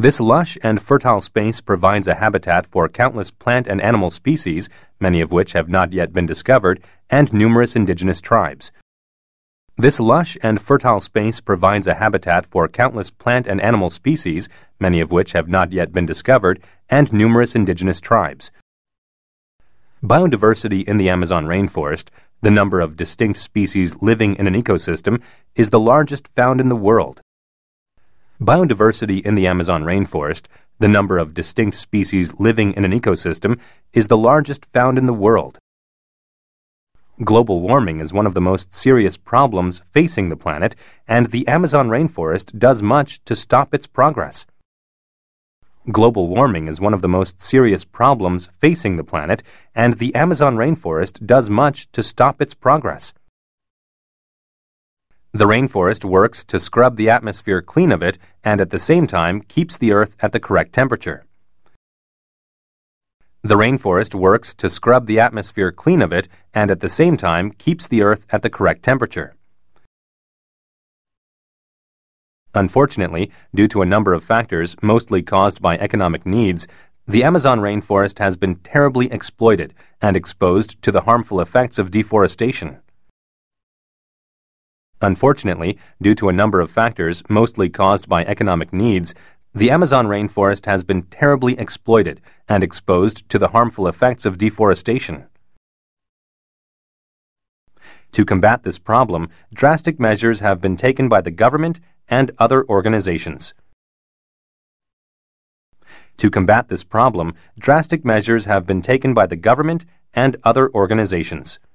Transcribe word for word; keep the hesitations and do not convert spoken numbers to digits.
This lush and fertile space provides a habitat for countless plant and animal species, many of which have not yet been discovered, and numerous indigenous tribes. This lush and fertile space provides a habitat for countless plant and animal species, many of which have not yet been discovered, and numerous indigenous tribes. Biodiversity in the Amazon rainforest, the number of distinct species living in an ecosystem, is the largest found in the world. Biodiversity in the Amazon rainforest, the number of distinct species living in an ecosystem, is the largest found in the world. Global warming is one of the most serious problems facing the planet, and the Amazon rainforest does much to stop its progress. Global warming is one of the most serious problems facing the planet, and the Amazon rainforest does much to stop its progress. The rainforest works to scrub the atmosphere clean of it and at the same time keeps the earth at the correct temperature. The rainforest works to scrub the atmosphere clean of it and at the same time keeps the earth at the correct temperature. Unfortunately, due to a number of factors mostly caused by economic needs, the Amazon rainforest has been terribly exploited and exposed to the harmful effects of deforestation. Unfortunately, due to a number of factors mostly caused by economic needs, the Amazon rainforest has been terribly exploited and exposed to the harmful effects of deforestation. To combat this problem, drastic measures have been taken by the government and other organizations. To combat this problem, drastic measures have been taken by the government and other organizations.